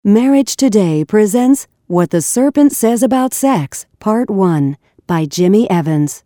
Marriage Today presents What the Serpent Says About Sex, Part 1, by Jimmy Evans.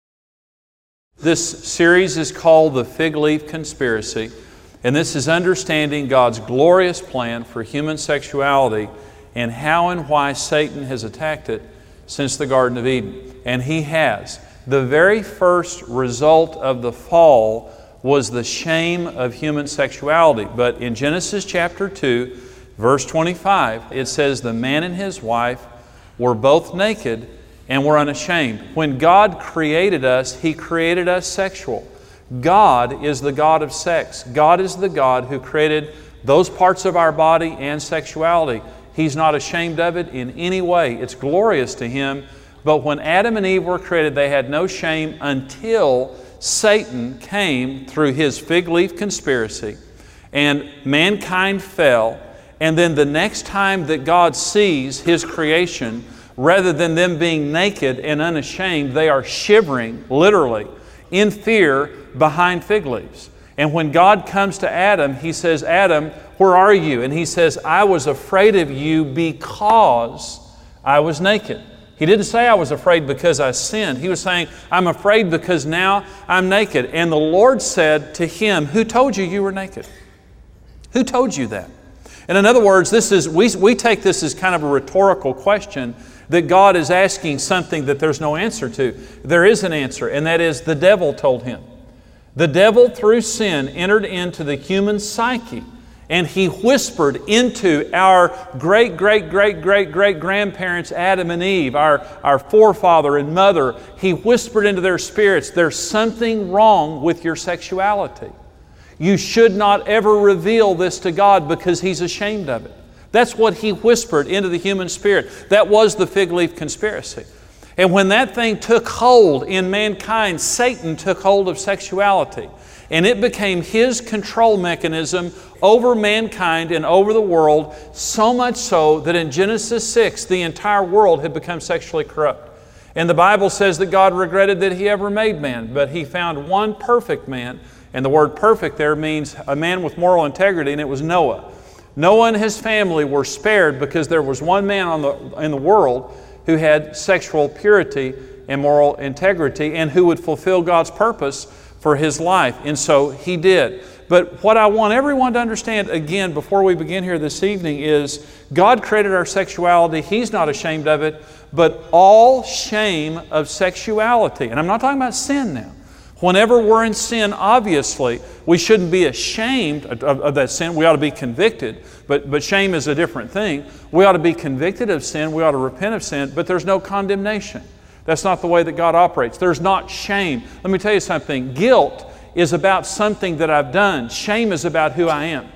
This series is called The Fig Leaf Conspiracy, and this is understanding God's glorious plan for human sexuality and how and why Satan has attacked it since the Garden of Eden. And he has. The very first result of the fall was the shame of human sexuality. But in Genesis chapter 2, verse 25, it says, the man and his wife were both naked and were unashamed. When God created us, He created us sexual. God is the God of sex. God is the God who created those parts of our body and sexuality. He's not ashamed of it in any way. It's glorious to Him. But when Adam and Eve were created, they had no shame until Satan came through his fig leaf conspiracy, and mankind fell. And then the next time that God sees His creation, rather than them being naked and unashamed, they are shivering, literally, in fear behind fig leaves. And when God comes to Adam, He says, Adam, where are you? And he says, I was afraid of you because I was naked. He didn't say I was afraid because I sinned. He was saying, I'm afraid because now I'm naked. And the Lord said to him, who told you you were naked? Who told you that? And in other words, we take this as kind of a rhetorical question that God is asking something that there's no answer to. There is an answer, and that is the devil told him. The devil, through sin, entered into the human psyche, and he whispered into our great-great-great-great-great-grandparents, Adam and Eve, our forefather and mother. He whispered into their spirits, there's something wrong with your sexuality. You should not ever reveal this to God because He's ashamed of it. That's what he whispered into the human spirit. That was the fig leaf conspiracy. And when that thing took hold in mankind, Satan took hold of sexuality. And it became his control mechanism over mankind and over the world, so much so that in Genesis 6, the entire world had become sexually corrupt. And the Bible says that God regretted that He ever made man, but He found one perfect man. And the word perfect there means a man with moral integrity, and it was Noah. Noah and his family were spared because there was one man in the world who had sexual purity and moral integrity and who would fulfill God's purpose for his life. And so he did. But what I want everyone to understand, again, before we begin here this evening, is God created our sexuality. He's not ashamed of it. But all shame of sexuality, and I'm not talking about sin now. Whenever we're in sin, obviously, we shouldn't be ashamed of that sin. We ought to be convicted, but shame is a different thing. We ought to be convicted of sin. We ought to repent of sin, but there's no condemnation. That's not the way that God operates. There's not shame. Let me tell you something. Guilt is about something that I've done. Shame is about who I am.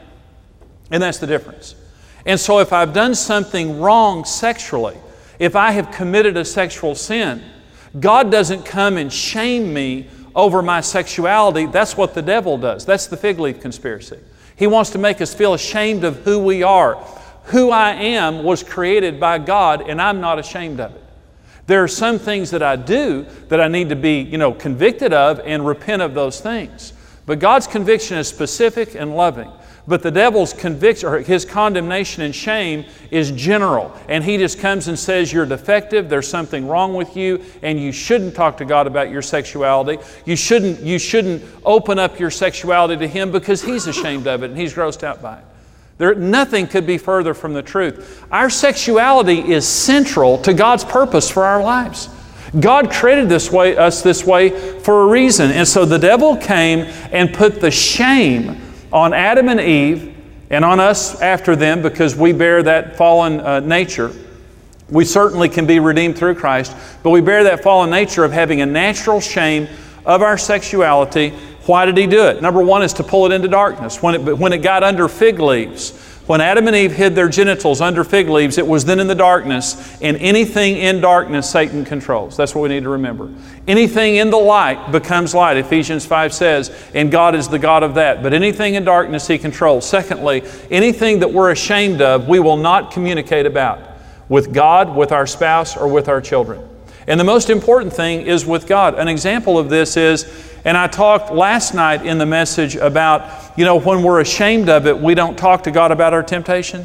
And that's the difference. And so if I've done something wrong sexually, if I have committed a sexual sin, God doesn't come and shame me over my sexuality. That's what the devil does. That's the fig leaf conspiracy. He wants to make us feel ashamed of who we are. Who I am was created by God, and I'm not ashamed of it. There are some things that I do that I need to be, convicted of and repent of those things. But God's conviction is specific and loving. But the devil's conviction, or his condemnation and shame, is general. And he just comes and says, you're defective, there's something wrong with you, and you shouldn't talk to God about your sexuality. You shouldn't open up your sexuality to Him because He's ashamed of it and He's grossed out by it. Nothing could be further from the truth. Our sexuality is central to God's purpose for our lives. God created us this way for a reason. And so the devil came and put the shame on Adam and Eve and on us after them, because we bear that fallen nature. We certainly can be redeemed through Christ, but we bear that fallen nature of having a natural shame of our sexuality. Why did He do it? Number one is to pull it into darkness. When it got under fig leaves, when Adam and Eve hid their genitals under fig leaves, it was then in the darkness, and anything in darkness Satan controls. That's what we need to remember. Anything in the light becomes light. Ephesians 5 says, and God is the God of that. But anything in darkness He controls. Secondly, anything that we're ashamed of, we will not communicate about with God, with our spouse, or with our children. And the most important thing is with God. An example of this is, and I talked last night in the message about, when we're ashamed of it, we don't talk to God about our temptations.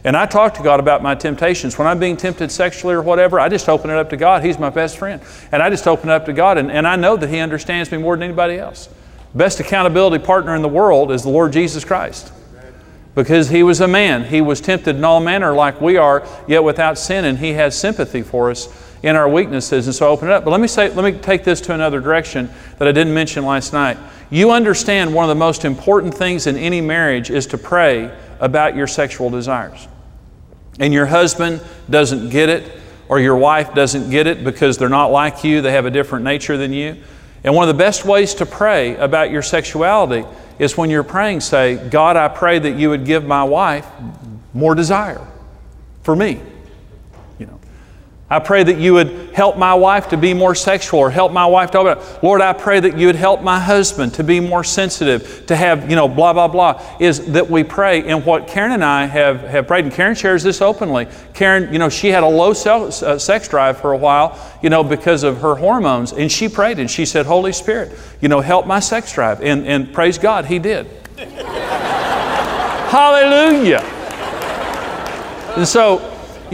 And I talk to God about my temptations. When I'm being tempted sexually or whatever, I just open it up to God. He's my best friend. And I just open it up to God, and I know that He understands me more than anybody else. Best accountability partner in the world is the Lord Jesus Christ. Because He was a man. He was tempted in all manner like we are, yet without sin, and He has sympathy for us in our weaknesses. And so I open it up. But let me take this to another direction that I didn't mention last night. You understand one of the most important things in any marriage is to pray about your sexual desires. And your husband doesn't get it, or your wife doesn't get it because they're not like you, they have a different nature than you. And one of the best ways to pray about your sexuality is when you're praying, say, God, I pray that you would give my wife more desire for me. I pray that you would help my wife to be more sexual, or help my wife to open up. Lord, I pray that you would help my husband to be more sensitive, to have, blah, blah, blah, is that we pray. And what Karen and I have prayed, and Karen shares this openly. Karen, she had a low sex drive for a while, because of her hormones. And she prayed and she said, Holy Spirit, help my sex drive. And praise God, He did. Hallelujah. And so,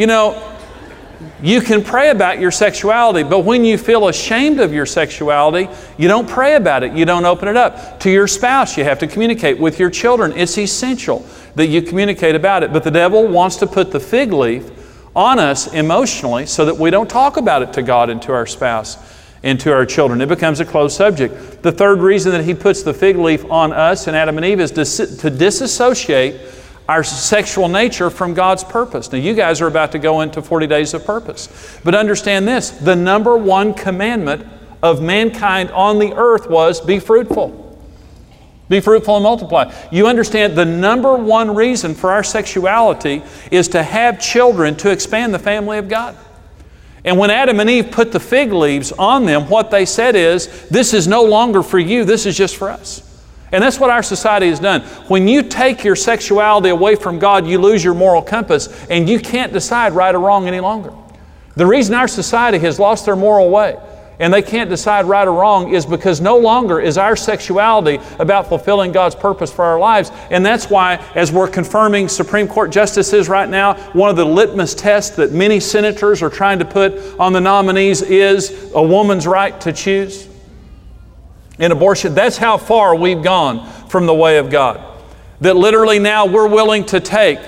you can pray about your sexuality, but when you feel ashamed of your sexuality, you don't pray about it. You don't open it up. To your spouse, you have to communicate. With your children, it's essential that you communicate about it. But the devil wants to put the fig leaf on us emotionally so that we don't talk about it to God and to our spouse and to our children. It becomes a closed subject. The third reason that he puts the fig leaf on us and Adam and Eve is to disassociate our sexual nature from God's purpose. Now, you guys are about to go into 40 days of purpose. But understand this, the number one commandment of mankind on the earth was be fruitful. Be fruitful and multiply. You understand the number one reason for our sexuality is to have children to expand the family of God. And when Adam and Eve put the fig leaves on them, what they said is, this is no longer for you, this is just for us. And that's what our society has done. When you take your sexuality away from God, you lose your moral compass, and you can't decide right or wrong any longer. The reason our society has lost their moral way and they can't decide right or wrong is because no longer is our sexuality about fulfilling God's purpose for our lives. And that's why, as we're confirming Supreme Court justices right now, one of the litmus tests that many senators are trying to put on the nominees is a woman's right to choose. In abortion, that's how far we've gone from the way of God. That literally now we're willing to take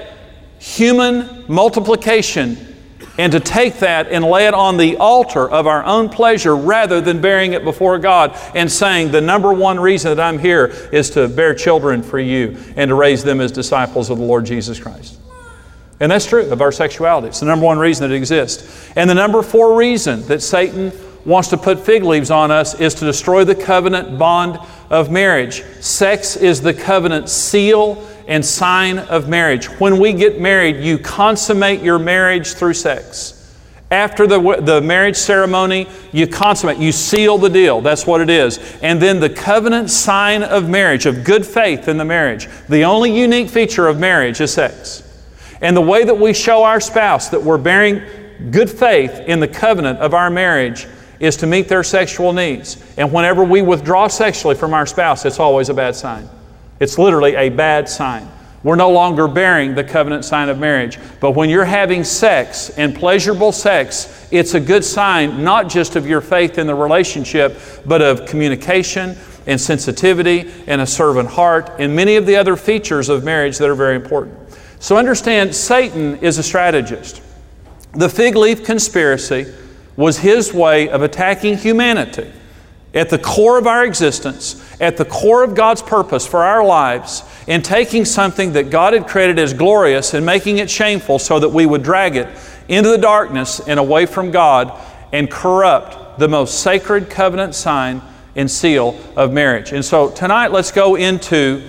human multiplication and to take that and lay it on the altar of our own pleasure rather than bearing it before God and saying, the number one reason that I'm here is to bear children for you and to raise them as disciples of the Lord Jesus Christ. And that's true of our sexuality. It's the number one reason that it exists. And the number 4 reason that Satan wants to put fig leaves on us is to destroy the covenant bond of marriage. Sex is the covenant seal and sign of marriage. When we get married, you consummate your marriage through sex. After the marriage ceremony, you consummate, you seal the deal. That's what it is. And then the covenant sign of marriage, of good faith in the marriage. The only unique feature of marriage is sex. And the way that we show our spouse that we're bearing good faith in the covenant of our marriage is to meet their sexual needs. And whenever we withdraw sexually from our spouse, it's always a bad sign. It's literally a bad sign. We're no longer bearing the covenant sign of marriage. But when you're having sex and pleasurable sex, it's a good sign not just of your faith in the relationship, but of communication and sensitivity and a servant heart and many of the other features of marriage that are very important. So understand, Satan is a strategist. The fig leaf conspiracy was his way of attacking humanity at the core of our existence, at the core of God's purpose for our lives, and taking something that God had created as glorious and making it shameful so that we would drag it into the darkness and away from God and corrupt the most sacred covenant sign and seal of marriage. And so tonight let's go into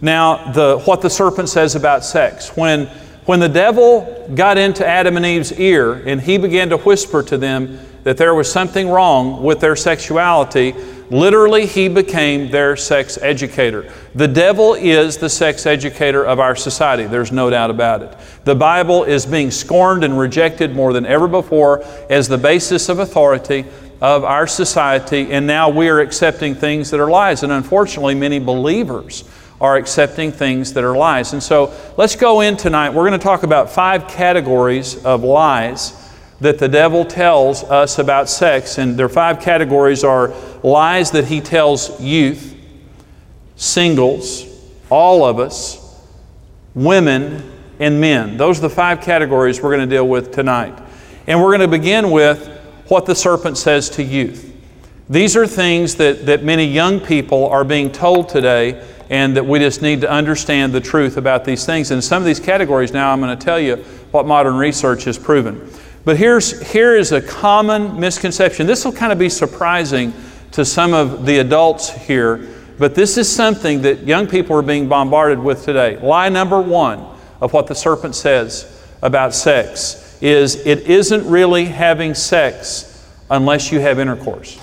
now what the serpent says about sex. When the devil got into Adam and Eve's ear and he began to whisper to them that there was something wrong with their sexuality, literally he became their sex educator. The devil is the sex educator of our society. There's no doubt about it. The Bible is being scorned and rejected more than ever before as the basis of authority of our society, and now we are accepting things that are lies. And unfortunately, many believers are accepting things that are lies. And so let's go in tonight. We're going to talk about 5 categories of lies that the devil tells us about sex. And their 5 categories are lies that he tells youth, singles, all of us, women, and men. Those are the 5 categories we're going to deal with tonight. And we're going to begin with what the serpent says to youth. These are things that many young people are being told today, and that we just need to understand the truth about these things. And some of these categories now I'm going to tell you what modern research has proven. But here is a common misconception. This will kind of be surprising to some of the adults here, but this is something that young people are being bombarded with today. Lie number 1 of what the serpent says about sex is it isn't really having sex unless you have intercourse.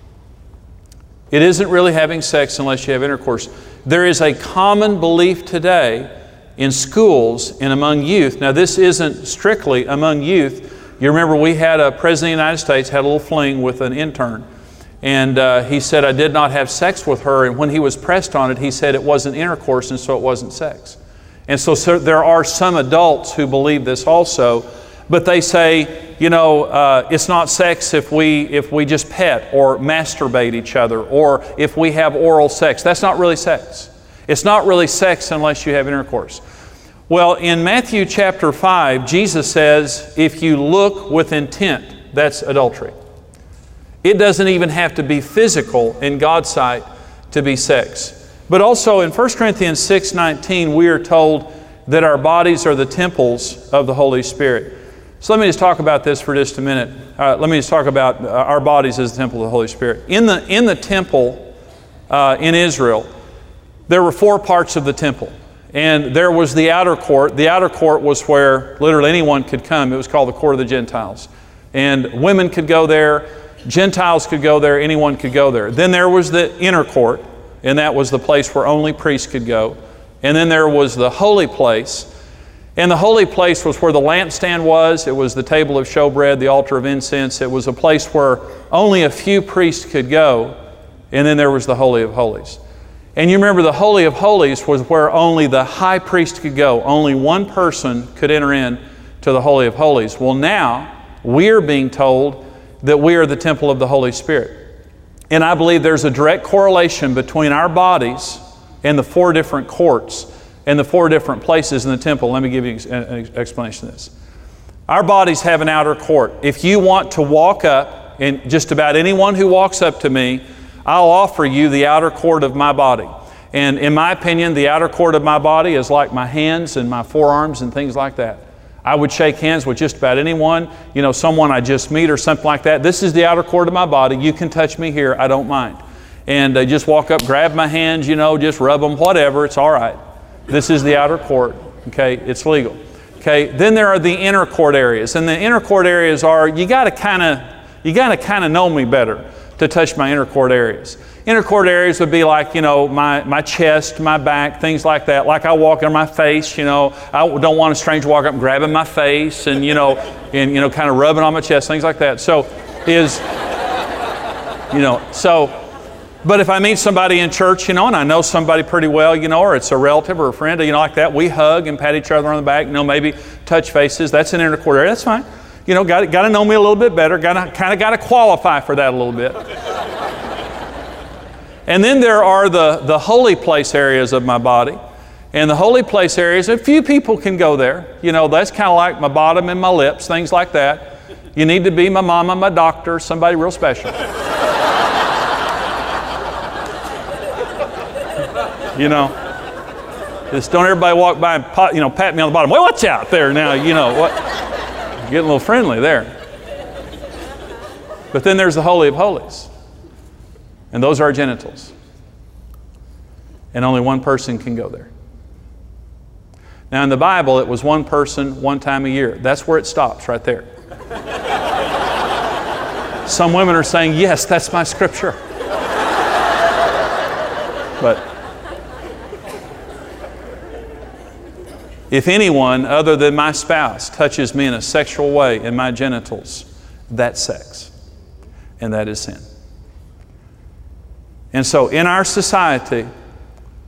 It isn't really having sex unless you have intercourse. There is a common belief today in schools and among youth. Now, this isn't strictly among youth. You remember we had a President of the United States had a little fling with an intern. And he said, I did not have sex with her. And when he was pressed on it, he said it wasn't intercourse and so it wasn't sex. And so there are some adults who believe this also. But they say, it's not sex if we just pet or masturbate each other, or if we have oral sex. That's not really sex. It's not really sex unless you have intercourse. Well, in Matthew chapter 5, Jesus says, if you look with intent, that's adultery. It doesn't even have to be physical in God's sight to be sex. But also in 1 Corinthians 6:19, we are told that our bodies are the temples of the Holy Spirit. So let me just talk about this for just a minute. Let me just talk about our bodies as the temple of the Holy Spirit. In the temple in Israel, there were 4 parts of the temple. And there was the outer court. The outer court was where literally anyone could come. It was called the court of the Gentiles. And women could go there, Gentiles could go there, anyone could go there. Then there was the inner court, and that was the place where only priests could go. And then there was the holy place. And the holy place was where the lampstand was. It was the table of showbread, the altar of incense. It was a place where only a few priests could go. And then there was the Holy of Holies. And you remember the Holy of Holies was where only the high priest could go. Only one person could enter in to the Holy of Holies. Well, now we're being told that we are the temple of the Holy Spirit. And I believe there's a direct correlation between our bodies and the 4 different courts and the 4 different places in the temple. Let me give you an explanation of this. Our bodies have an outer court. If you want to walk up, and just about anyone who walks up to me, I'll offer you the outer court of my body. And in my opinion, the outer court of my body is like my hands and my forearms and things like that. I would shake hands with just about anyone, someone I just meet or something like that. This is the outer court of my body. You can touch me here. I don't mind. And just walk up, grab my hands, just rub them, whatever. It's all right. This is the outer court. Okay, it's legal. Okay, then there are the inner court areas. And the inner court areas are, you got to kind of know me better to touch my inner court areas. Inner court areas would be like, my chest, my back, things like that. Like I walk on my face, I don't want a stranger walking up and grabbing my face and, kind of rubbing on my chest, things like that. But if I meet somebody in church, and I know somebody pretty well, or it's a relative or a friend, like that, we hug and pat each other on the back, maybe touch faces. That's an inner court area. That's fine. Got to know me a little bit better. Got to qualify for that a little bit. And then there are the holy place areas of my body. And the holy place areas, a few people can go there. That's kind of like my bottom and my lips, things like that. You need to be my mama, my doctor, somebody real special. Just don't everybody walk by and pat me on the bottom. Well, watch out there now, what? Getting a little friendly there. But then there's the Holy of Holies. And those are our genitals. And only one person can go there. Now in the Bible, it was one person, one time a year. That's where it stops, right there. Some women are saying, yes, that's my scripture. But if anyone other than my spouse touches me in a sexual way in my genitals, that's sex. And that is sin. And so in our society,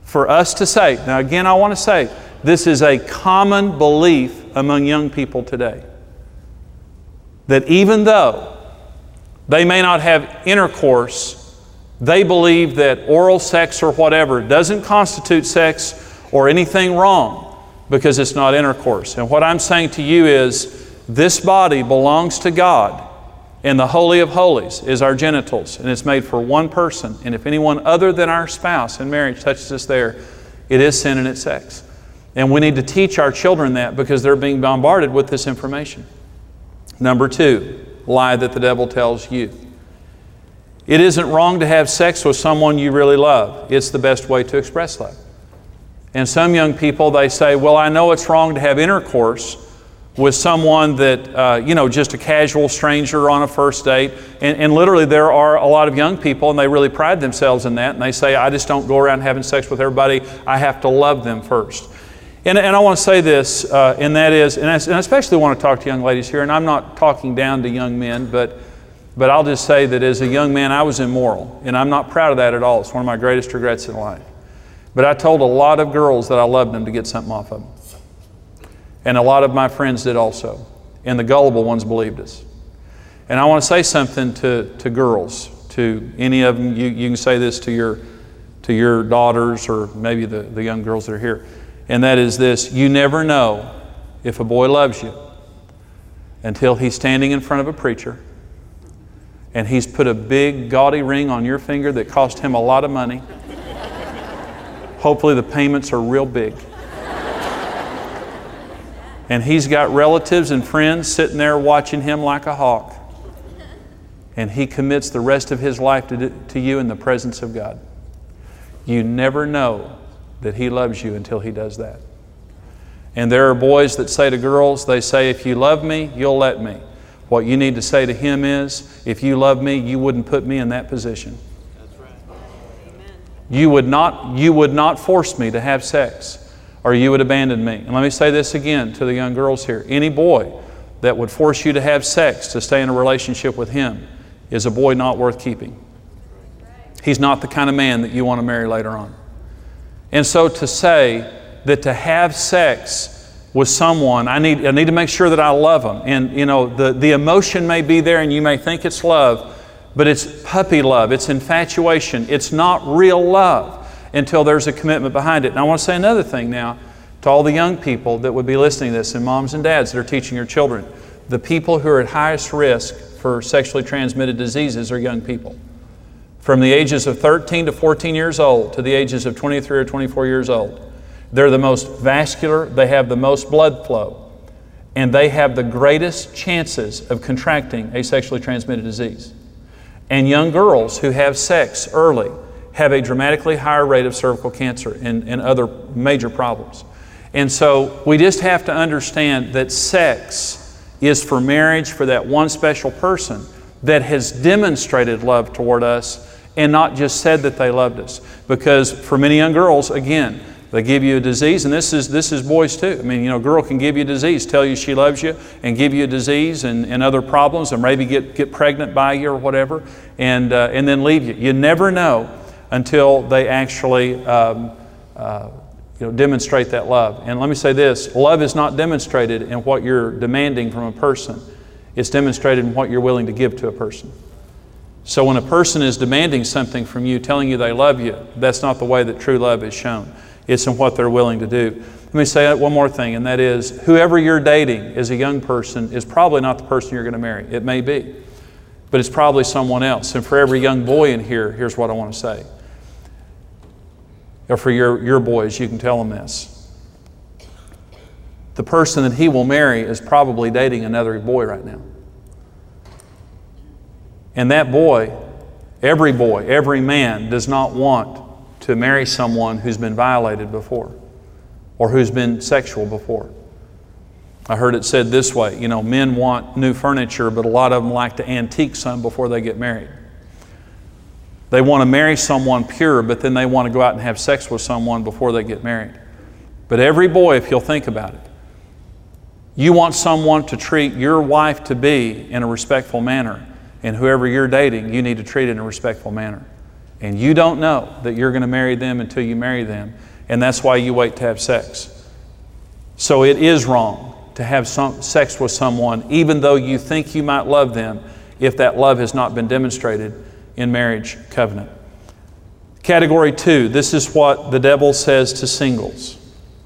for us to say, now again I want to say, this is a common belief among young people today, that even though they may not have intercourse, they believe that oral sex or whatever doesn't constitute sex or anything wrong because it's not intercourse. And what I'm saying to you is, this body belongs to God, and the Holy of Holies is our genitals, and it's made for one person. And if anyone other than our spouse in marriage touches us there, it is sin and it's sex. And we need to teach our children that because they're being bombarded with this information. Number 2, lie that the devil tells you. It isn't wrong to have sex with someone you really love. It's the best way to express love. And some young people, they say, well, I know it's wrong to have intercourse with someone that, just a casual stranger on a first date. And literally there are a lot of young people, and they really pride themselves in that. And they say, I just don't go around having sex with everybody. I have to love them first. And I want to say this, and that is, and I especially want to talk to young ladies here, and I'm not talking down to young men, but I'll just say that as a young man, I was immoral. And I'm not proud of that at all. It's one of my greatest regrets in life. But I told a lot of girls that I loved them to get something off of them. And a lot of my friends did also. And the gullible ones believed us. And I want to say something to girls, to any of them. You can say this to your daughters or maybe the young girls that are here. And that is this: you never know if a boy loves you until he's standing in front of a preacher and he's put a big gaudy ring on your finger that cost him a lot of money. Hopefully the payments are real big. And he's got relatives and friends sitting there watching him like a hawk. And he commits the rest of his life to you in the presence of God. You never know that he loves you until he does that. And there are boys that say to girls, they say, if you love me, you'll let me. What you need to say to him is, if you love me, you wouldn't put me in that position. That's right. Amen. You would not force me to have sex, or you would abandon me. And let me say this again to the young girls here. Any boy that would force you to have sex to stay in a relationship with him is a boy not worth keeping. He's not the kind of man that you want to marry later on. And so to say that to have sex with someone, I need to make sure that I love them. And the emotion may be there and you may think it's love, but it's puppy love, it's infatuation, it's not real love until there's a commitment behind it. And I want to say another thing now to all the young people that would be listening to this, and moms and dads that are teaching your children. The people who are at highest risk for sexually transmitted diseases are young people. From the ages of 13 to 14 years old to the ages of 23 or 24 years old. They're the most vascular, they have the most blood flow, and they have the greatest chances of contracting a sexually transmitted disease. And young girls who have sex early have a dramatically higher rate of cervical cancer and other major problems. And so we just have to understand that sex is for marriage, for that one special person that has demonstrated love toward us and not just said that they loved us. Because for many young girls, again, they give you a disease, and this is boys too. I mean, a girl can give you a disease, tell you she loves you, and give you a disease and other problems, and maybe get pregnant by you or whatever, and then leave you. You never know until they actually demonstrate that love. And let me say this: love is not demonstrated in what you're demanding from a person. It's demonstrated in what you're willing to give to a person. So when a person is demanding something from you, telling you they love you, that's not the way that true love is shown. It's in what they're willing to do. Let me say one more thing, and that is, whoever you're dating as a young person is probably not the person you're going to marry. It may be, but it's probably someone else. And for every young boy in here, here's what I want to say. Or for your boys, you can tell them this. The person that he will marry is probably dating another boy right now. And that boy, every man does not want to marry someone who's been violated before or who's been sexual before. I heard it said this way, men want new furniture, but a lot of them like to antique some before they get married. They want to marry someone pure, but then they want to go out and have sex with someone before they get married. But every boy, if you'll think about it, you want someone to treat your wife to be in a respectful manner, and whoever you're dating, you need to treat in a respectful manner. And you don't know that you're going to marry them until you marry them. And that's why you wait to have sex. So it is wrong to have sex with someone, even though you think you might love them, if that love has not been demonstrated in marriage covenant. Category 2, this is what the devil says to singles.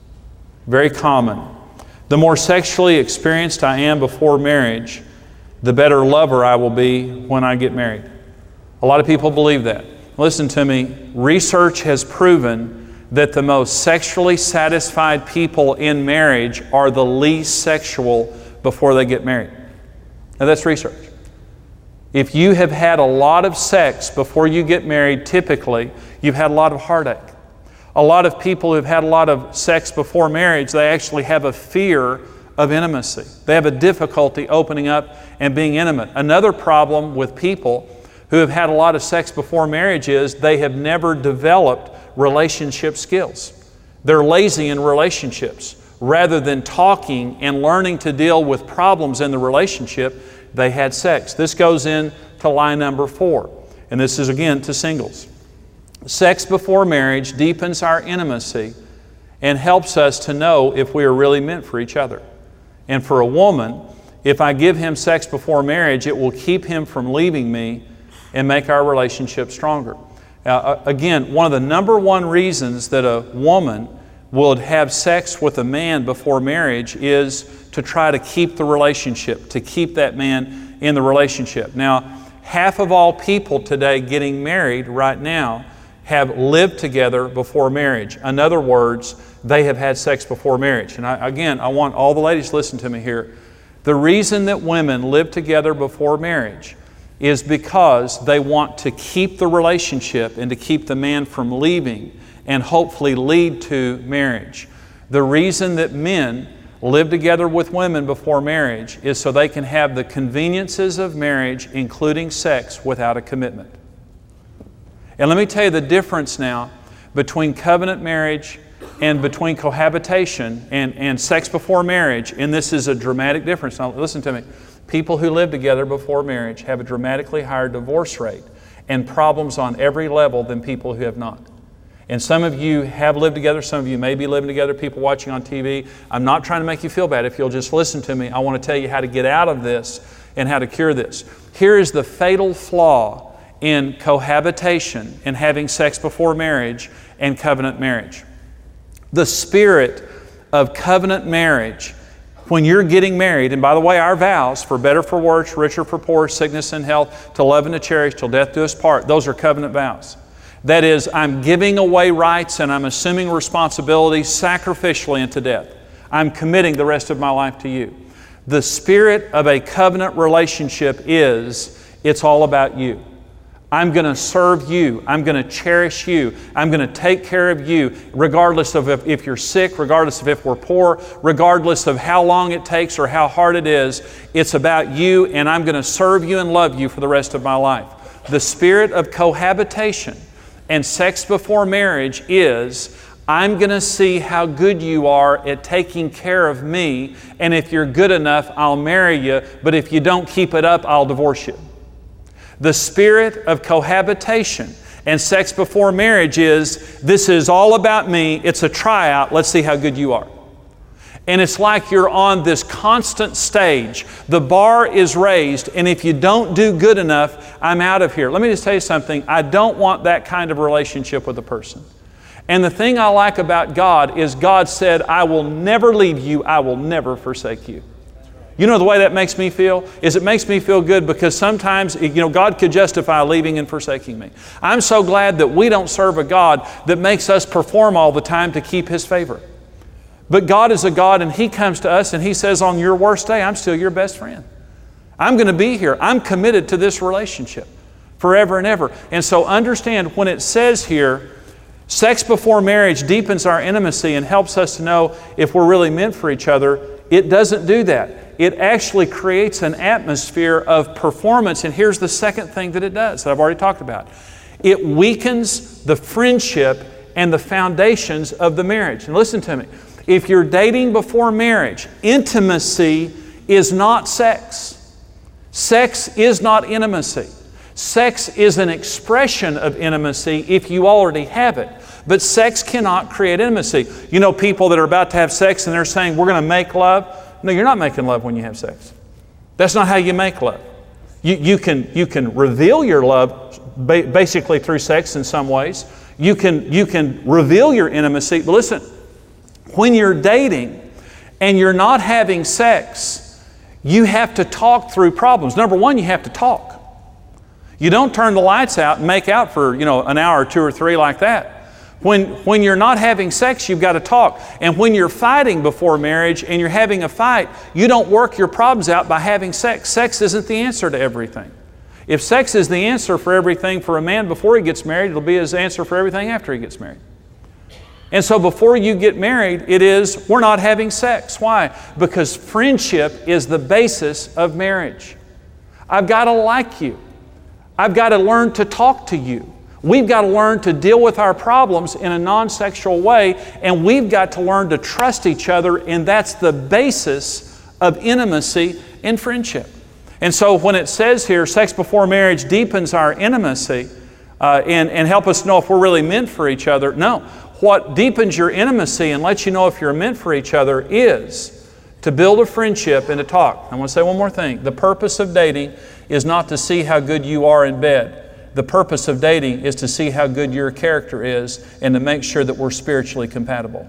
Very common. The more sexually experienced I am before marriage, the better lover I will be when I get married. A lot of people believe that. Listen to me, research has proven that the most sexually satisfied people in marriage are the least sexual before they get married. Now that's research. If you have had a lot of sex before you get married, typically you've had a lot of heartache. A lot of people who've had a lot of sex before marriage, they actually have a fear of intimacy. They have a difficulty opening up and being intimate. Another problem with people who have had a lot of sex before marriage is they have never developed relationship skills. They're lazy in relationships. Rather than talking and learning to deal with problems in the relationship, they had sex. This goes into lie number 4. And this is again to singles. Sex before marriage deepens our intimacy and helps us to know if we are really meant for each other. And for a woman, if I give him sex before marriage, it will keep him from leaving me and make our relationship stronger. Again, one of the number one reasons that a woman would have sex with a man before marriage is to try to keep the relationship, to keep that man in the relationship. Now, half of all people today getting married right now have lived together before marriage. In other words, they have had sex before marriage. And I want all the ladies to listen to me here. The reason that women live together before marriage is because they want to keep the relationship and to keep the man from leaving and hopefully lead to marriage. The reason that men live together with women before marriage is so they can have the conveniences of marriage, including sex, without a commitment. And let me tell you the difference now between covenant marriage and between cohabitation and sex before marriage, and this is a dramatic difference. Now listen to me. People who live together before marriage have a dramatically higher divorce rate and problems on every level than people who have not. And some of you have lived together, some of you may be living together, people watching on TV. I'm not trying to make you feel bad. If you'll just listen to me, I want to tell you how to get out of this and how to cure this. Here is the fatal flaw in cohabitation and having sex before marriage and covenant marriage. The spirit of covenant marriage, when you're getting married, and by the way, our vows, for better, for worse, richer, for poor, sickness and health, to love and to cherish, till death do us part, those are covenant vows. That is, I'm giving away rights and I'm assuming responsibility sacrificially into death. I'm committing the rest of my life to you. The spirit of a covenant relationship is, it's all about you. I'm going to serve you. I'm going to cherish you. I'm going to take care of you, regardless of if you're sick, regardless of if we're poor, regardless of how long it takes or how hard it is. It's about you, and I'm going to serve you and love you for the rest of my life. The spirit of cohabitation and sex before marriage is, I'm going to see how good you are at taking care of me, and if you're good enough, I'll marry you, but if you don't keep it up, I'll divorce you. The spirit of cohabitation and sex before marriage is, this is all about me, it's a tryout, let's see how good you are. And it's like you're on this constant stage. The bar is raised, and if you don't do good enough, I'm out of here. Let me just tell you something, I don't want that kind of relationship with a person. And the thing I like about God is God said, I will never leave you, I will never forsake you. You know the way that makes me feel? Is it makes me feel good because sometimes, God could justify leaving and forsaking me. I'm so glad that we don't serve a God that makes us perform all the time to keep His favor. But God is a God, and He comes to us and He says, on your worst day, I'm still your best friend. I'm going to be here. I'm committed to this relationship forever and ever. And so understand, when it says here, sex before marriage deepens our intimacy and helps us to know if we're really meant for each other, it doesn't do that. It actually creates an atmosphere of performance. And here's the second thing that it does that I've already talked about. It weakens the friendship and the foundations of the marriage. And listen to me. If you're dating before marriage, intimacy is not sex. Sex is not intimacy. Sex is an expression of intimacy if you already have it. But sex cannot create intimacy. You know people that are about to have sex and they're saying, we're going to make love. No, you're not making love when you have sex. That's not how you make love. You can reveal your love basically through sex in some ways. You can reveal your intimacy. But listen, when you're dating and you're not having sex, you have to talk through problems. Number one, you have to talk. You don't turn the lights out and make out for, an hour or two or three like that. When you're not having sex, you've got to talk. And when you're fighting before marriage and you're having a fight, you don't work your problems out by having sex. Sex isn't the answer to everything. If sex is the answer for everything for a man before he gets married, it'll be his answer for everything after he gets married. And so before you get married, we're not having sex. Why? Because friendship is the basis of marriage. I've got to like you. I've got to learn to talk to you. We've got to learn to deal with our problems in a non-sexual way, and we've got to learn to trust each other, and that's the basis of intimacy and friendship. And so when it says here, sex before marriage deepens our intimacy and help us know if we're really meant for each other. No, what deepens your intimacy and lets you know if you're meant for each other is to build a friendship and to talk. I want to say one more thing. The purpose of dating is not to see how good you are in bed. The purpose of dating is to see how good your character is and to make sure that we're spiritually compatible.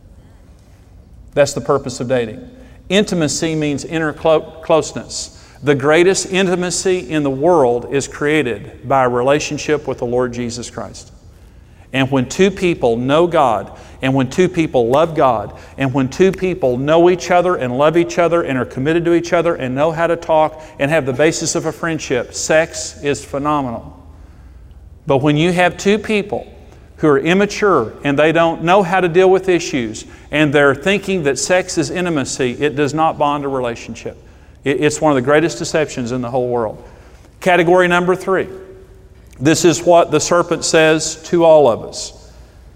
That's the purpose of dating. Intimacy means inner closeness. The greatest intimacy in the world is created by a relationship with the Lord Jesus Christ. And when two people know God, and when two people love God, and when two people know each other and love each other and are committed to each other and know how to talk and have the basis of a friendship, sex is phenomenal. But when you have two people who are immature and they don't know how to deal with issues and they're thinking that sex is intimacy, it does not bond a relationship. It's one of the greatest deceptions in the whole world. Category number 3. This is what the serpent says to all of us.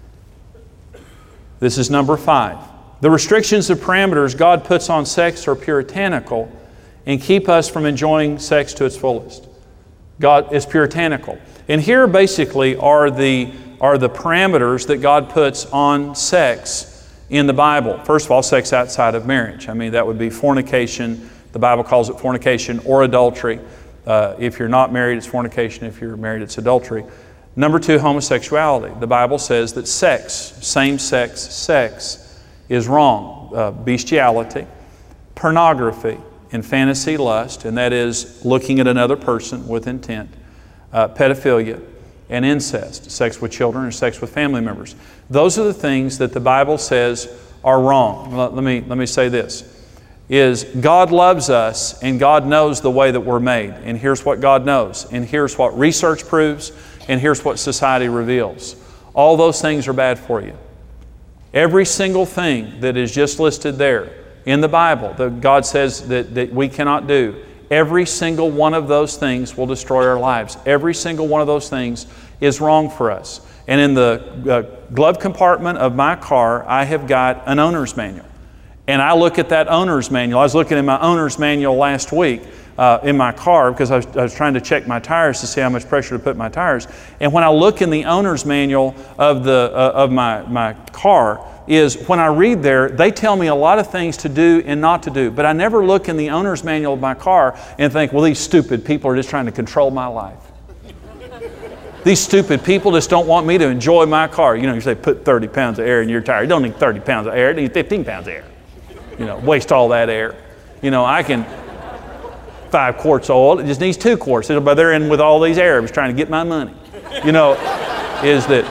This is number 5. The restrictions and parameters God puts on sex are puritanical and keep us from enjoying sex to its fullest. God is puritanical. And here basically are the parameters that God puts on sex in the Bible. First of all, sex outside of marriage. That would be fornication. The Bible calls it fornication or adultery. If you're not married, it's fornication. If you're married, it's adultery. Number 2, homosexuality. The Bible says that sex, same-sex sex, is wrong. Bestiality, pornography, and fantasy lust, and that is looking at another person with intent, pedophilia, and incest, sex with children or sex with family members. Those are the things that the Bible says are wrong. Let me say this. Is God loves us and God knows the way that we're made. And here's what God knows. And here's what research proves. And here's what society reveals. All those things are bad for you. Every single thing that is just listed there in the Bible that God says that we cannot do, every single one of those things will destroy our lives. Every single one of those things is wrong for us. And in the glove compartment of my car, I have got an owner's manual. And I look at that owner's manual. I was looking at my owner's manual last week in my car because I was trying to check my tires to see how much pressure to put in my tires. And when I look in the owner's manual of my car, is when I read there, they tell me a lot of things to do and not to do. But I never look in the owner's manual of my car and think, well, these stupid people are just trying to control my life. These stupid people just don't want me to enjoy my car. You say put 30 pounds of air in your tire. You don't need 30 pounds of air. You need 15 pounds of air. Waste all that air. I can 5 quarts of oil. It just needs 2 quarts. But they're in with all these Arabs trying to get my money. Is that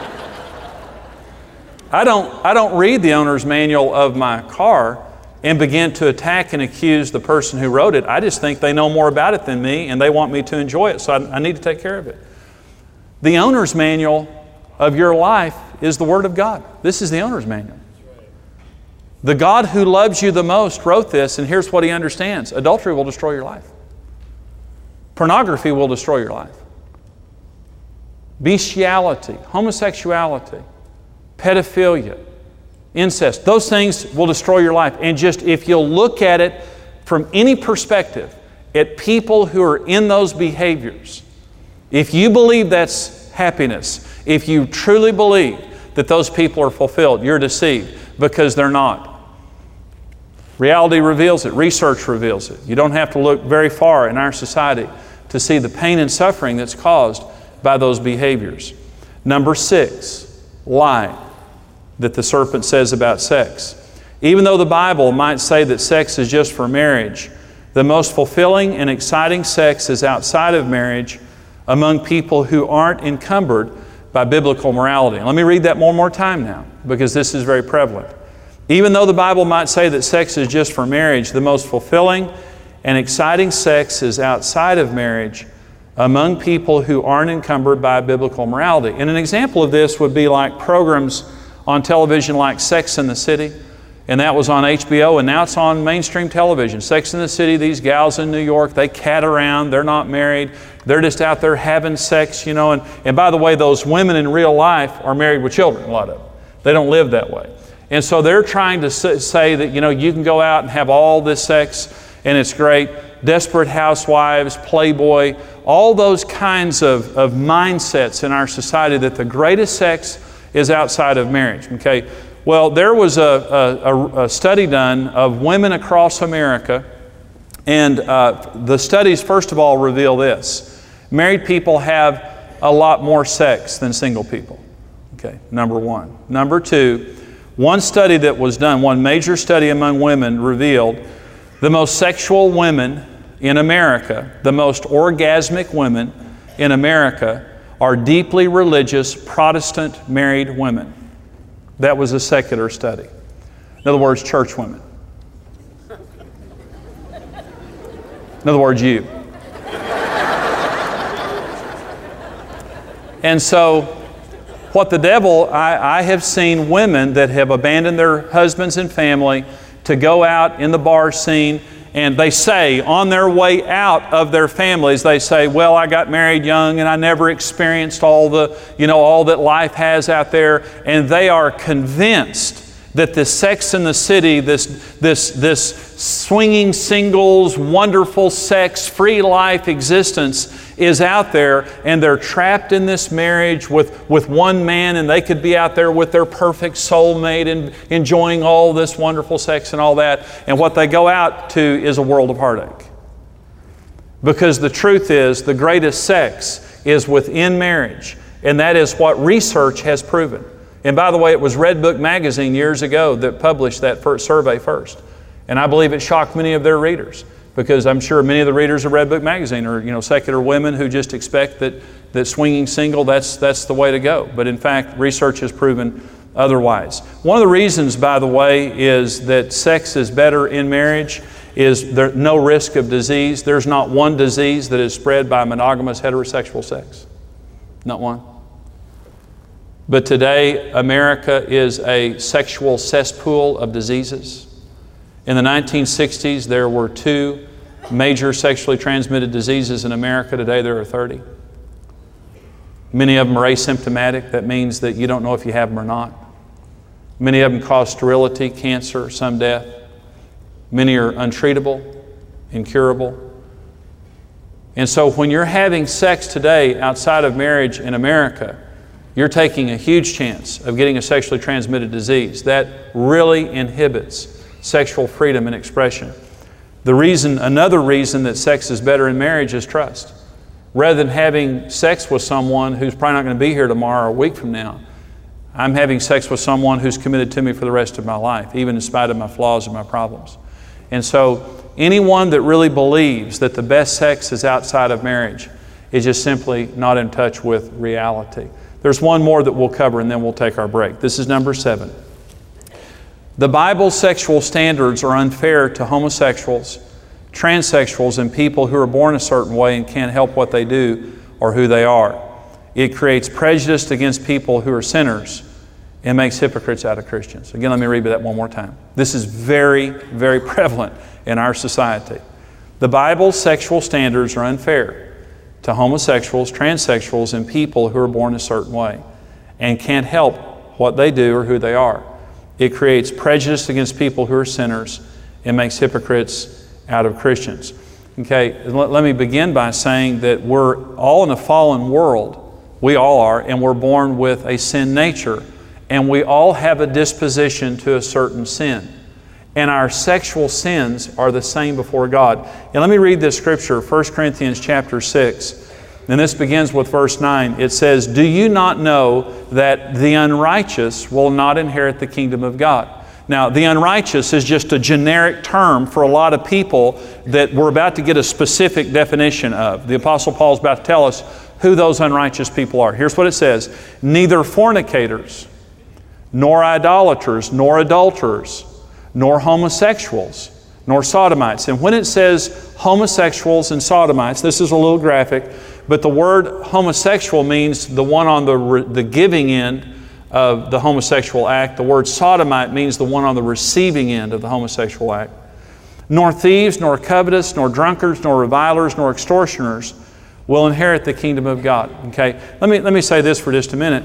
I don't read the owner's manual of my car and begin to attack and accuse the person who wrote it. I just think they know more about it than me and they want me to enjoy it, so I need to take care of it. The owner's manual of your life is the Word of God. This is the owner's manual. The God who loves you the most wrote this, and here's what He understands. Adultery will destroy your life. Pornography will destroy your life. Bestiality, homosexuality, pedophilia, incest, those things will destroy your life. And just if you'll look at it from any perspective, at people who are in those behaviors, If you believe that's happiness, if you truly believe that those people are fulfilled, you're deceived, because they're not. Reality reveals it. Research reveals it. You don't have to look very far in our society to see the pain and suffering that's caused by those behaviors. Number 6, lie that the serpent says about sex. Even though the Bible might say that sex is just for marriage, the most fulfilling and exciting sex is outside of marriage among people who aren't encumbered by biblical morality. And let me read that one more time now, because this is very prevalent. Even though the Bible might say that sex is just for marriage, the most fulfilling and exciting sex is outside of marriage among people who aren't encumbered by biblical morality. And an example of this would be like programs on television like Sex and the City. And that was on HBO, and now it's on mainstream television. Sex and the City, these gals in New York, they cat around, they're not married, they're just out there having sex, you know. And by the way, those women in real life are married with children, a lot of them. They don't live that way. And so they're trying to say that, you know, you can go out and have all this sex and it's great. Desperate Housewives, Playboy, all those kinds of mindsets in our society that the greatest sex is outside of marriage, okay? Well, there was a study done of women across America, and the studies, first of all, reveal this. Married people have a lot more sex than single people, okay, number one. Number two, one study that was done, one major study among women revealed the most sexual women in America, the most orgasmic women in America are deeply religious Protestant married women. That was a secular study. In other words, church women. In other words, you. And so, what the devil, I have seen women that have abandoned their husbands and family to go out in the bar scene, and they say on their way out of their families, they say, well, I got married young and I never experienced all that life has out there. And they are convinced that this Sex in the City, this swinging singles, wonderful sex, free life existence is out there, and they're trapped in this marriage with one man, and they could be out there with their perfect soulmate and enjoying all this wonderful sex and all that. And what they go out to is a world of heartache. Because the truth is, the greatest sex is within marriage, and that is what research has proven. And by the way, it was Red Book Magazine years ago that published that first survey first. And I believe it shocked many of their readers, because I'm sure many of the readers of Red Book Magazine are, you know, secular women who just expect that swinging single, that's the way to go. But in fact, research has proven otherwise. One of the reasons, by the way, is that sex is better in marriage is there no risk of disease. There's not one disease that is spread by monogamous heterosexual sex. Not one. But today, America is a sexual cesspool of diseases. In the 1960s, there were 2 major sexually transmitted diseases in America. Today, there are 30. Many of them are asymptomatic. That means that you don't know if you have them or not. Many of them cause sterility, cancer, some death. Many are untreatable, incurable. And so when you're having sex today outside of marriage in America, you're taking a huge chance of getting a sexually transmitted disease. That really inhibits sexual freedom and expression. Another reason that sex is better in marriage is trust. Rather than having sex with someone who's probably not going to be here tomorrow or a week from now, I'm having sex with someone who's committed to me for the rest of my life, even in spite of my flaws and my problems. And so anyone that really believes that the best sex is outside of marriage is just simply not in touch with reality. There's one more that we'll cover, and then we'll take our break. This is number 7. The Bible's sexual standards are unfair to homosexuals, transsexuals, and people who are born a certain way and can't help what they do or who they are. It creates prejudice against people who are sinners and makes hypocrites out of Christians. Again, let me read that one more time. This is very, very prevalent in our society. The Bible's sexual standards are unfair to homosexuals, transsexuals, and people who are born a certain way and can't help what they do or who they are. It creates prejudice against people who are sinners and makes hypocrites out of Christians. Okay, let me begin by saying that we're all in a fallen world. We all are, and we're born with a sin nature. And we all have a disposition to a certain sin. And our sexual sins are the same before God. And let me read this scripture, 1 Corinthians chapter 6. And this begins with verse 9. It says, "Do you not know that the unrighteous will not inherit the kingdom of God?" Now, the unrighteous is just a generic term for a lot of people that we're about to get a specific definition of. The Apostle Paul is about to tell us who those unrighteous people are. Here's what it says. "Neither fornicators, nor idolaters, nor adulterers, nor homosexuals, nor sodomites." And when it says homosexuals and sodomites, this is a little graphic, but the word homosexual means the one on the giving end of the homosexual act. The word sodomite means the one on the receiving end of the homosexual act. "Nor thieves, nor covetous, nor drunkards, nor revilers, nor extortioners will inherit the kingdom of God." Okay, let me say this for just a minute.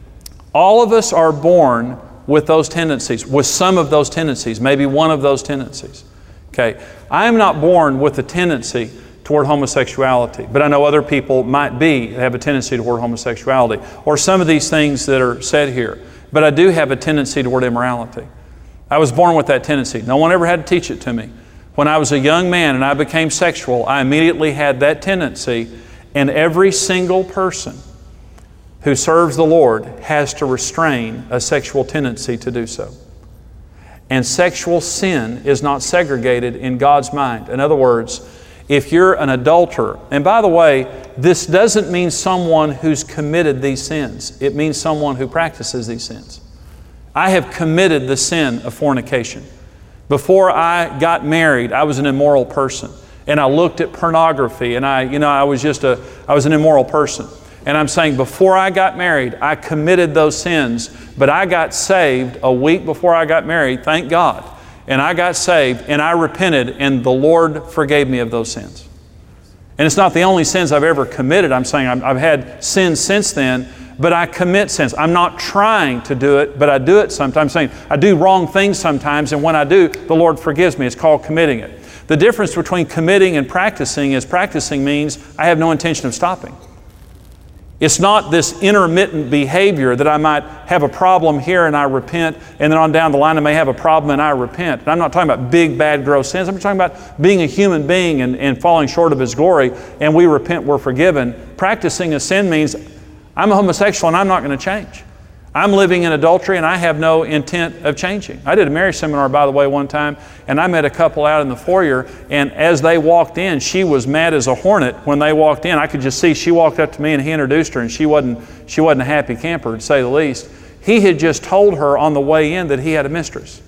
All of us are born with those tendencies, with some of those tendencies, maybe one of those tendencies. Okay, I am not born with a tendency toward homosexuality, but I know other people might have a tendency toward homosexuality, or some of these things that are said here. But I do have a tendency toward immorality. I was born with that tendency. No one ever had to teach it to me. When I was a young man and I became sexual, I immediately had that tendency, and every single person who serves the Lord has to restrain a sexual tendency to do so. And sexual sin is not segregated in God's mind. In other words, if you're an adulterer, and by the way, this doesn't mean someone who's committed these sins. It means someone who practices these sins. I have committed the sin of fornication. Before I got married, I was an immoral person. And I looked at pornography, and I was an immoral person. And I'm saying before I got married, I committed those sins, but I got saved a week before I got married, thank God. And I got saved, and I repented, and the Lord forgave me of those sins. And it's not the only sins I've ever committed. I'm saying I've had sins since then, but I commit sins. I'm not trying to do it, but I do it sometimes. I'm saying I do wrong things sometimes, and when I do, the Lord forgives me. It's called committing it. The difference between committing and practicing is practicing means I have no intention of stopping. It's not this intermittent behavior that I might have a problem here and I repent, and then on down the line I may have a problem and I repent. And I'm not talking about big, bad, gross sins. I'm talking about being a human being and falling short of His glory, and we repent, we're forgiven. Practicing a sin means I'm a homosexual and I'm not going to change. I'm living in adultery and I have no intent of changing. I did a marriage seminar, by the way, one time, and I met a couple out in the foyer, and as they walked in, she was mad as a hornet when they walked in. I could just see she walked up to me and he introduced her, and she wasn't a happy camper, to say the least. He had just told her on the way in that he had a mistress.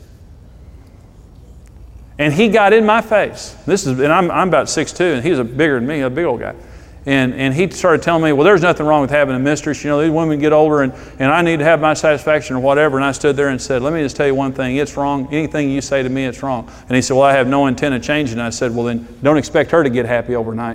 And he got in my face. And I'm about 6'2", and he's bigger than me, a big old guy. And he started telling me, well, there's nothing wrong with having a mistress. You know, these women get older and I need to have my satisfaction or whatever. And I stood there and said, let me just tell you one thing. It's wrong. Anything you say to me, it's wrong. And he said, well, I have no intent of changing. And I said, well, then don't expect her to get happy overnight.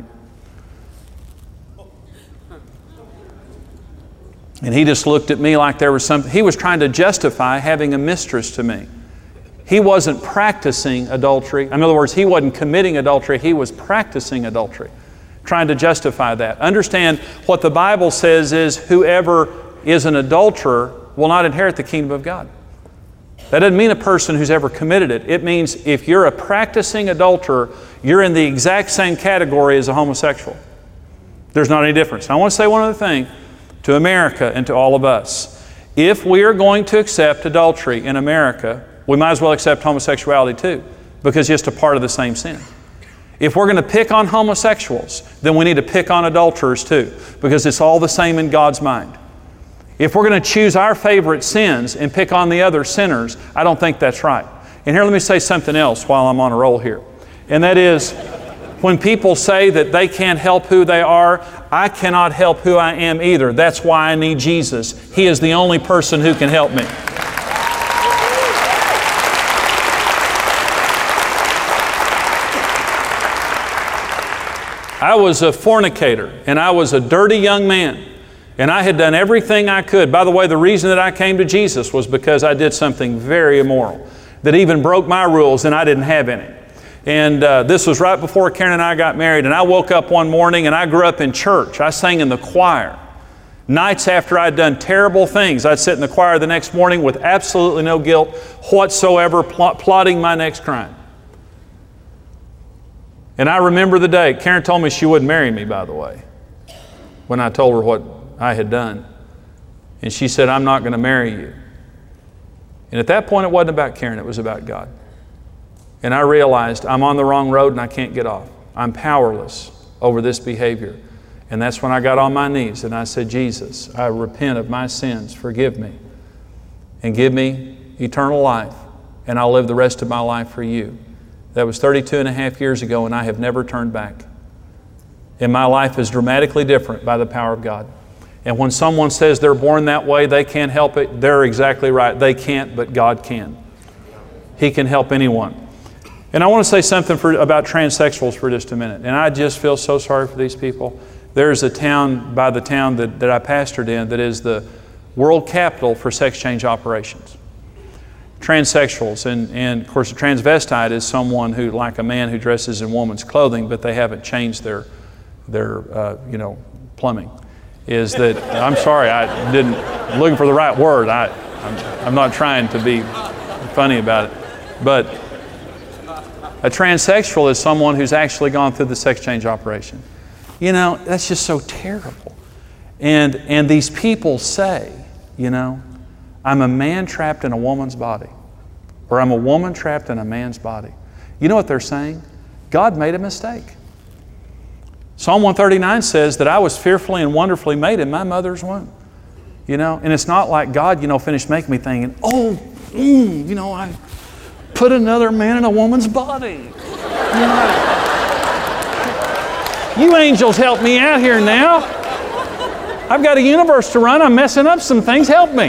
And he just looked at me like there was something. He was trying to justify having a mistress to me. He wasn't practicing adultery. In other words, he wasn't committing adultery. He was practicing adultery, trying to justify that. Understand what the Bible says is whoever is an adulterer will not inherit the kingdom of God. That doesn't mean a person who's ever committed it. It means if you're a practicing adulterer, you're in the exact same category as a homosexual. There's not any difference. Now, I want to say one other thing to America and to all of us. If we are going to accept adultery in America, we might as well accept homosexuality too, because it's just a part of the same sin. If we're going to pick on homosexuals, then we need to pick on adulterers too, because it's all the same in God's mind. If we're going to choose our favorite sins and pick on the other sinners, I don't think that's right. And here, let me say something else while I'm on a roll here. And that is, when people say that they can't help who they are, I cannot help who I am either. That's why I need Jesus. He is the only person who can help me. I was a fornicator, and I was a dirty young man, and I had done everything I could. By the way, the reason that I came to Jesus was because I did something very immoral that even broke my rules, and I didn't have any. And this was right before Karen and I got married. And I woke up one morning, and I grew up in church. I sang in the choir. Nights after I'd done terrible things, I'd sit in the choir the next morning with absolutely no guilt whatsoever, plotting my next crime. And I remember the day. Karen told me she wouldn't marry me, by the way, when I told her what I had done. And she said, I'm not going to marry you. And at that point, it wasn't about Karen, it was about God. And I realized I'm on the wrong road and I can't get off. I'm powerless over this behavior. And that's when I got on my knees and I said, Jesus, I repent of my sins, forgive me, and give me eternal life, and I'll live the rest of my life for you. That was 32 and a half years ago, and I have never turned back. And my life is dramatically different by the power of God. And when someone says they're born that way, they can't help it, they're exactly right. They can't, but God can. He can help anyone. And I want to say something about transsexuals for just a minute. And I just feel so sorry for these people. There's a town by the town that I pastored in that is the world capital for sex change operations. Transsexuals, and of course a transvestite is someone who, like a man who dresses in woman's clothing, but they haven't changed their plumbing. Is that, I'm sorry, I didn't, looking for the right word. I'm not trying to be funny about it. But a transsexual is someone who's actually gone through the sex change operation. You know, that's just so terrible. And these people say, you know, I'm a man trapped in a woman's body, or I'm a woman trapped in a man's body. You know what they're saying? God made a mistake. Psalm 139 says that I was fearfully and wonderfully made in my mother's womb. You know, and it's not like God, you know, finished making me thinking, you know, I put another man in a woman's body. You know, you angels help me out here now. I've got a universe to run. I'm messing up some things. Help me.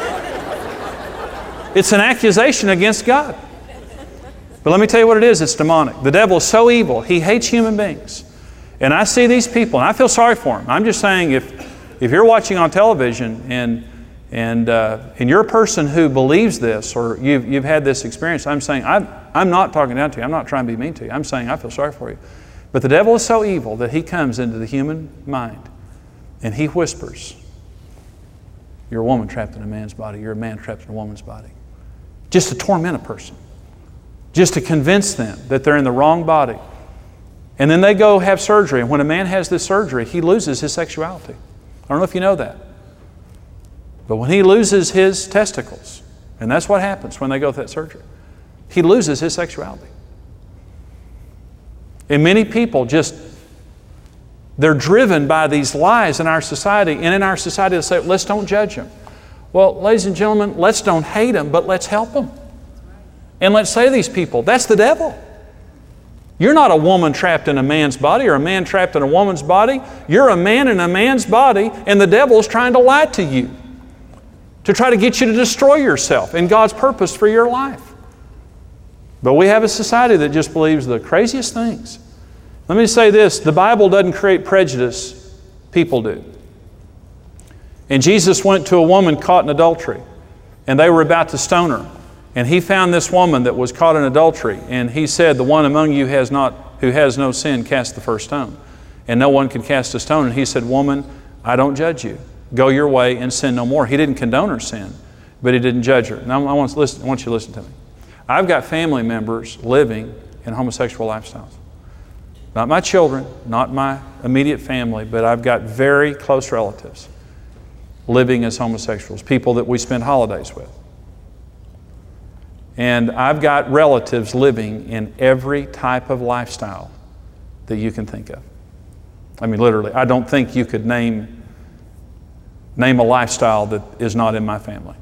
It's an accusation against God. But let me tell you what it is. It's demonic. The devil is so evil. He hates human beings. And I see these people, and I feel sorry for them. I'm just saying, if you're watching on television and you're a person who believes this, or you've had this experience, I'm saying, I'm not talking down to you. I'm not trying to be mean to you. I'm saying I feel sorry for you. But the devil is so evil that he comes into the human mind and he whispers, you're a woman trapped in a man's body. You're a man trapped in a woman's body. Just to torment a person. Just to convince them that they're in the wrong body. And then they go have surgery. And when a man has this surgery, he loses his sexuality. I don't know if you know that. But when he loses his testicles, and that's what happens when they go through that surgery, he loses his sexuality. And many people they're driven by these lies in our society. And in our society, they say, let's don't judge them. Well, ladies and gentlemen, let's don't hate them, but let's help them. And let's say to these people, that's the devil. You're not a woman trapped in a man's body or a man trapped in a woman's body. You're a man in a man's body, and the devil's trying to lie to you to try to get you to destroy yourself and God's purpose for your life. But we have a society that just believes the craziest things. Let me say this, the Bible doesn't create prejudice, people do. And Jesus went to a woman caught in adultery, and they were about to stone her. And he found this woman that was caught in adultery, and he said, the one among you who has no sin, cast the first stone. And no one could cast a stone. And he said, woman, I don't judge you. Go your way and sin no more. He didn't condone her sin, but he didn't judge her. Now I want you to listen to me. I've got family members living in homosexual lifestyles. Not my children, not my immediate family, but I've got very close relatives living as homosexuals, people that we spend holidays with. And I've got relatives living in every type of lifestyle that you can think of. I mean, literally, I don't think you could name a lifestyle that is not in my family.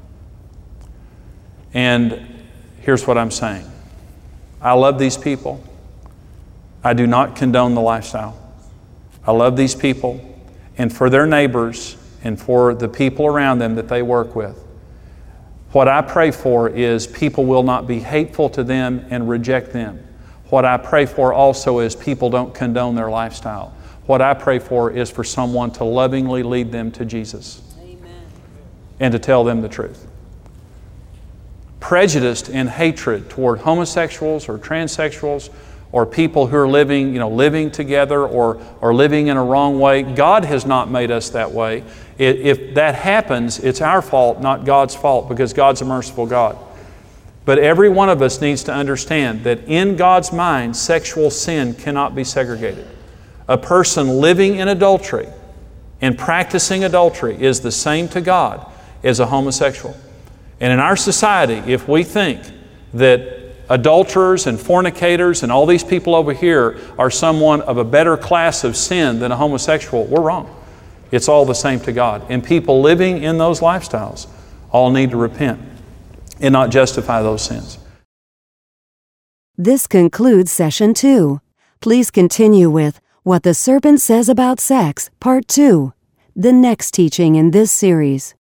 And here's what I'm saying. I love these people. I do not condone the lifestyle. I love these people, and for their neighbors and for the people around them that they work with, what I pray for is people will not be hateful to them and reject them. What I pray for also is people don't condone their lifestyle. What I pray for is for someone to lovingly lead them to Jesus. Amen. And to tell them the truth. Prejudice and hatred toward homosexuals or transsexuals or people who are living together or living in a wrong way. God has not made us that way. If that happens, it's our fault, not God's fault, because God's a merciful God. But every one of us needs to understand that in God's mind, sexual sin cannot be segregated. A person living in adultery and practicing adultery is the same to God as a homosexual. And in our society, if we think that adulterers and fornicators and all these people over here are someone of a better class of sin than a homosexual, we're wrong. It's all the same to God. And people living in those lifestyles all need to repent and not justify those sins. This concludes Session 2. Please continue with What the Serpent Says About Sex, Part 2, the next teaching in this series.